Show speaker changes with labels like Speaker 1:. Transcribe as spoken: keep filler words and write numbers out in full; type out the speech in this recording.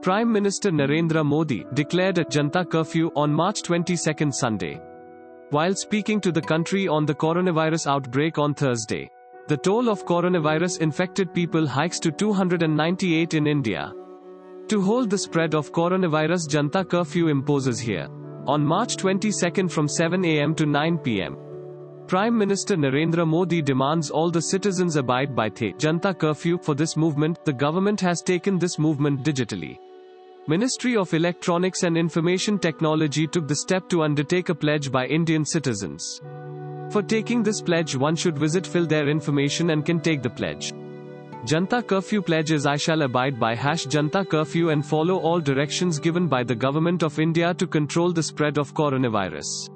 Speaker 1: Prime Minister Narendra Modi declared a Janta curfew on March twenty-second Sunday. While speaking to the country on the coronavirus outbreak on Thursday, the toll of coronavirus infected people hikes to two hundred ninety-eight in India. To hold the spread of coronavirus, Janta curfew imposes here on March twenty-second from seven a m to nine p m Prime Minister Narendra Modi demands all the citizens abide by the Janta curfew. For this movement, the government has taken this movement digitally. Ministry of Electronics and Information Technology took the step to undertake a pledge by Indian citizens. For taking this pledge, one should visit, fill their information and can take the pledge. Janta curfew pledge is I shall abide by hash Janta curfew and follow all directions given by the Government of India to control the spread of coronavirus.